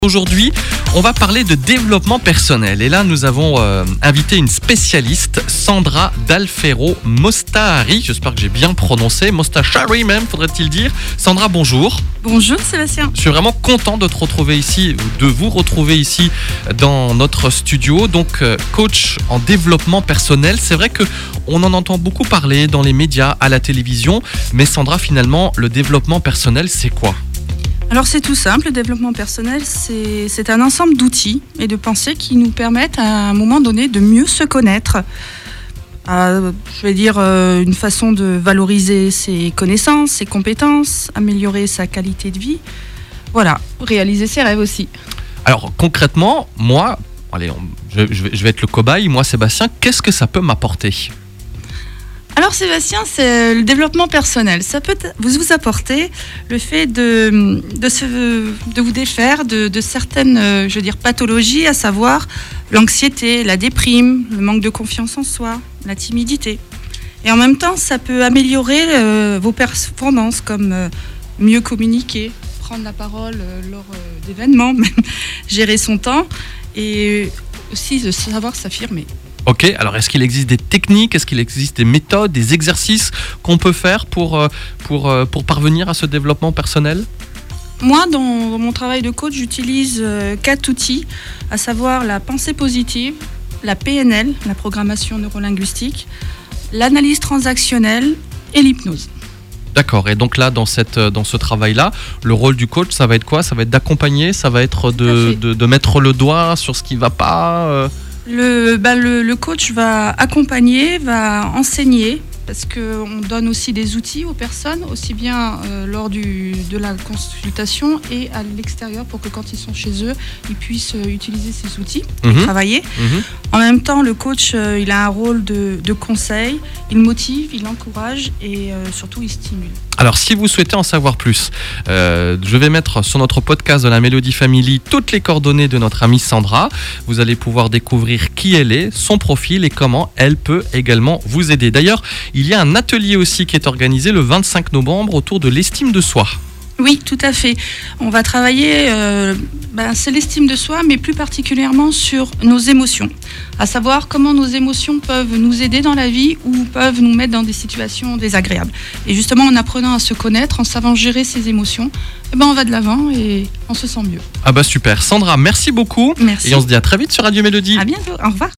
Aujourd'hui, on va parler de développement personnel. Et là, nous avons invité une spécialiste, Sandra Dalfero Mostahari. J'espère que j'ai bien prononcé. Mostahari même, faudrait-il dire. Sandra, bonjour. Bonjour Sébastien. Je suis vraiment content de vous retrouver ici dans notre studio. Donc, coach en développement personnel. C'est vrai qu'on en entend beaucoup parler dans les médias, à la télévision. Mais Sandra, finalement, le développement personnel, c'est quoi ? Alors c'est tout simple, le développement personnel, c'est un ensemble d'outils et de pensées qui nous permettent à un moment donné de mieux se connaître. Une façon de valoriser ses connaissances, ses compétences, améliorer sa qualité de vie. Voilà, réaliser ses rêves aussi. Alors concrètement, moi, je vais être le cobaye, moi Sébastien, qu'est-ce que ça peut m'apporter ? Alors Sébastien, c'est le développement personnel. Ça peut vous apporter le fait de vous défaire de certaines pathologies, à savoir l'anxiété, la déprime, le manque de confiance en soi, la timidité. Et en même temps, ça peut améliorer vos performances comme mieux communiquer, prendre la parole lors d'événements, même gérer son temps et aussi de savoir s'affirmer. Ok, alors est-ce qu'il existe des techniques, est-ce qu'il existe des méthodes, des exercices qu'on peut faire pour parvenir à ce développement personnel ? Moi, dans mon travail de coach, j'utilise 4 outils, à savoir la pensée positive, la PNL, la programmation neurolinguistique, l'analyse transactionnelle et l'hypnose. D'accord, et donc là, dans ce travail-là, le rôle du coach, ça va être quoi ? Ça va être d'accompagner, ça va être de mettre le doigt sur ce qui ne va pas Le coach va accompagner, va enseigner, parce qu'on donne aussi des outils aux personnes, aussi bien lors de la consultation et à l'extérieur, pour que quand ils sont chez eux, ils puissent utiliser ces outils et travailler. En même temps, le coach, il a un rôle de conseil, il motive, il encourage et surtout il stimule. Alors, si vous souhaitez en savoir plus, je vais mettre sur notre podcast de la Mélodie Family toutes les coordonnées de notre amie Sandra. Vous allez pouvoir découvrir qui elle est, son profil et comment elle peut également vous aider. D'ailleurs, il y a un atelier aussi qui est organisé le 25 novembre autour de l'estime de soi. Oui, tout à fait. On va travailler, c'est l'estime de soi, mais plus particulièrement sur nos émotions. À savoir comment nos émotions peuvent nous aider dans la vie ou peuvent nous mettre dans des situations désagréables. Et justement, en apprenant à se connaître, en savant gérer ses émotions, on va de l'avant et on se sent mieux. Ah bah super. Sandra, merci beaucoup. Merci. Et on se dit à très vite sur Radio Mélodie. À bientôt. Au revoir.